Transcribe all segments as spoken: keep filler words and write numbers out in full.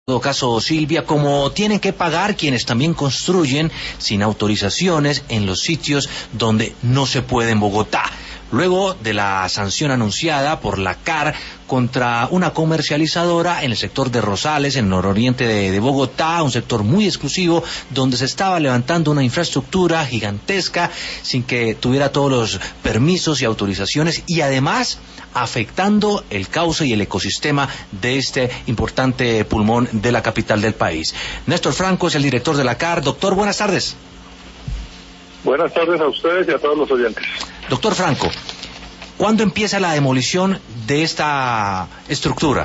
En todo caso, Silvia, como tienen que pagar quienes también construyen sin autorizaciones en los sitios donde no se puede en Bogotá, luego de la sanción anunciada por la C A R contra una comercializadora en el sector de Rosales, en el nororiente de, de Bogotá, un sector muy exclusivo, donde se estaba levantando una infraestructura gigantesca sin que tuviera todos los permisos y autorizaciones, y además afectando el cauce y el ecosistema de este importante pulmón de la capital del país. Néstor Franco es el director de la C A R. Doctor, buenas tardes. Buenas tardes a ustedes y a todos los oyentes. Doctor Franco, ¿cuándo empieza la demolición de esta estructura?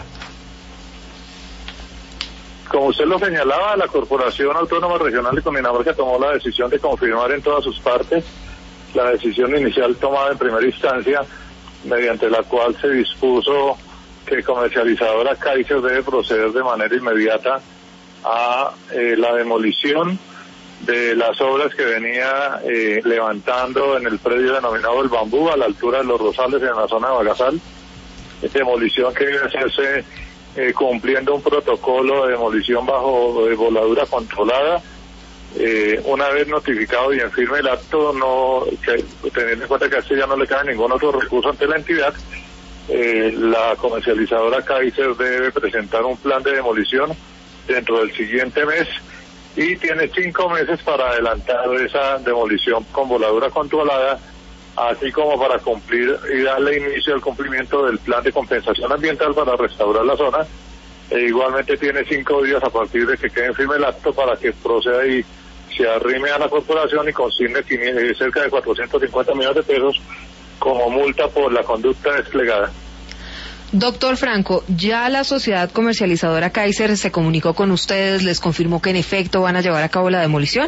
Como usted lo señalaba, la Corporación Autónoma Regional de Cundinamarca tomó la decisión de confirmar en todas sus partes la decisión inicial tomada en primera instancia, mediante la cual se dispuso que comercializadora Kaiser debe proceder de manera inmediata a eh, la demolición de las obras que venía eh, levantando en el predio denominado El Bambú, a la altura de Los Rosales, en la zona de Bagasal. Demolición que debe hacerse eh, cumpliendo un protocolo de demolición bajo de voladura controlada. Eh, una vez notificado y en firme el acto, no que, teniendo en cuenta que a este ya no le cabe ningún otro recurso ante la entidad, eh, la comercializadora Kaiser debe presentar un plan de demolición dentro del siguiente mes, y tiene cinco meses para adelantar esa demolición con voladura controlada, así como para cumplir y darle inicio al cumplimiento del plan de compensación ambiental para restaurar la zona. E igualmente tiene cinco días a partir de que quede firme el acto para que proceda y se arrime a la corporación y consigne cerca de cuatrocientos cincuenta millones de pesos como multa por la conducta desplegada. Doctor Franco, ¿ya la sociedad comercializadora Kaiser se comunicó con ustedes, les confirmó que en efecto van a llevar a cabo la demolición?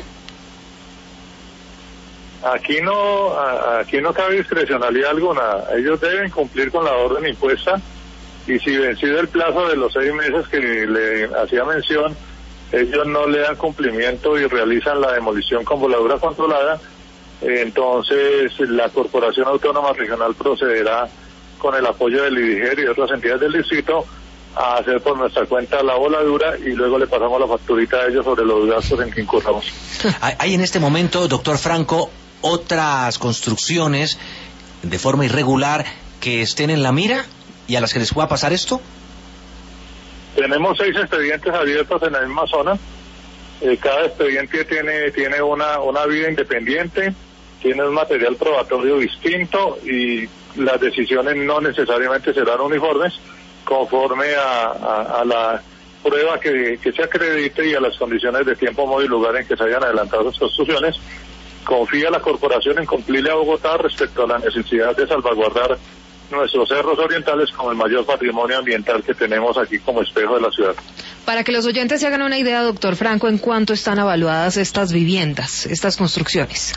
Aquí no, aquí no cabe discrecionalidad alguna. Ellos deben cumplir con la orden impuesta, y si vencido el plazo de los seis meses que le hacía mención, ellos no le dan cumplimiento y realizan la demolición con voladura controlada, entonces la Corporación Autónoma Regional procederá con el apoyo del IDIGER y de otras entidades del distrito a hacer por nuestra cuenta la voladura, y luego le pasamos la facturita a ellos sobre los gastos en que incurramos. Hay en este momento, doctor Franco, otras construcciones de forma irregular que estén en la mira y a las que les pueda pasar esto. Tenemos seis expedientes abiertos en la misma zona. Eh, cada expediente tiene tiene una una vida independiente, tiene un material probatorio distinto, y las decisiones no necesariamente serán uniformes conforme a, a, a la prueba que, que se acredite y a las condiciones de tiempo, modo y lugar en que se hayan adelantado las construcciones. Confía la corporación en cumplirle a Bogotá respecto a la necesidad de salvaguardar nuestros cerros orientales como el mayor patrimonio ambiental que tenemos aquí como espejo de la ciudad. Para que los oyentes se hagan una idea, doctor Franco, ¿en cuánto están evaluadas estas viviendas, estas construcciones?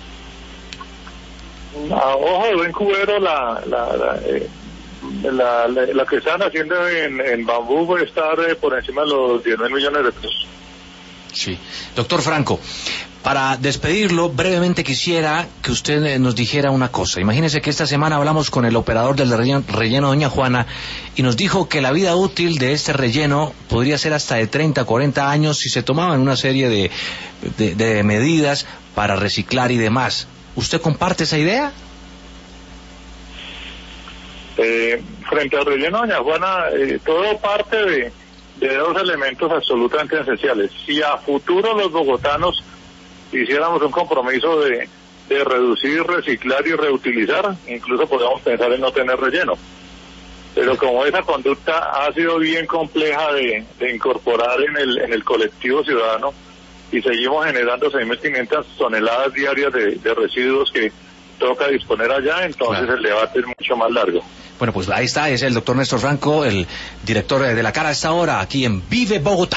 A ojo de buen cubero, la la la, eh, la, la, la que están haciendo en, en Bambú puede estar eh, por encima de los diez mil millones de pesos. Sí. Doctor Franco, para despedirlo, brevemente quisiera que usted nos dijera una cosa. Imagínese que esta semana hablamos con el operador del relleno, relleno Doña Juana, y nos dijo que la vida útil de este relleno podría ser hasta de treinta, cuarenta años si se tomaban una serie de, de, de medidas para reciclar y demás. ¿Usted comparte esa idea? Eh, frente al relleno Doña Juana, eh, todo parte de, de dos elementos absolutamente esenciales. Si a futuro los bogotanos hiciéramos un compromiso de, de reducir, reciclar y reutilizar, incluso podríamos pensar en no tener relleno. Pero como esa conducta ha sido bien compleja de, de incorporar en el, en el colectivo ciudadano, y seguimos generando seis mil quinientas toneladas diarias de, de residuos que toca disponer allá, entonces claro, el debate es mucho más largo. Bueno, pues ahí está, es el doctor Néstor Franco, el director de la C A R a esta hora, aquí en Vive Bogotá.